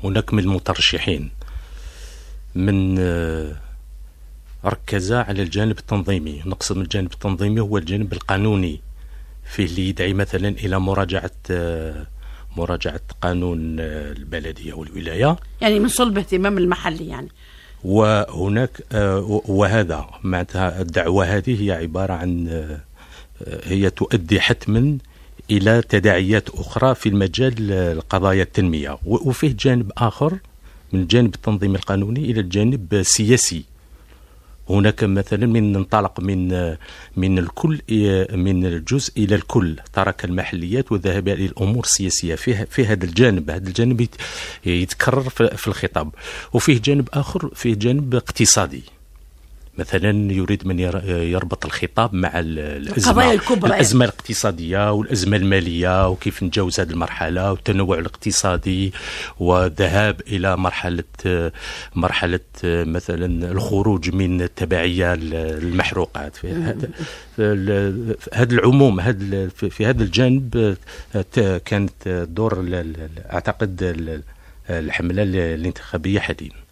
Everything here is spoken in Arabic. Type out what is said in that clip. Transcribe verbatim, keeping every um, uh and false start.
هناك من المترشحين من ركز على الجانب التنظيمي. نقصد من الجانب التنظيمي هو الجانب القانوني، فيه اللي يدعي مثلا إلى مراجعة مراجعة قانون البلدية والولاية، يعني من صلب اهتمام المحلي يعني. وهناك وهذا معناتها الدعوة هذه هي عبارة عن هي تؤدي حتما إلى تداعيات أخرى في المجال القضايا التنمية. وفيه جانب آخر من الجانب التنظيمي القانوني إلى الجانب السياسي. هناك مثلا من ننطلق من من الكل من الجزء إلى الكل، ترك المحليات وذهب إلى الأمور السياسية. في في هذا الجانب هذا الجانب يتكرر في الخطاب. وفيه جانب آخر، فيه جانب اقتصادي، مثلا يريد من يربط الخطاب مع الأزمة الأزمة الاقتصادية والأزمة المالية، وكيف نتجاوز هذه المرحلة، والتنوع الاقتصادي، والذهاب إلى مرحلة مرحلة مثلا الخروج من التبعية المحروقات. في هذا هذا العموم هذا في هذا الجانب كانت دور أعتقد الحملة الانتخابية حاليا.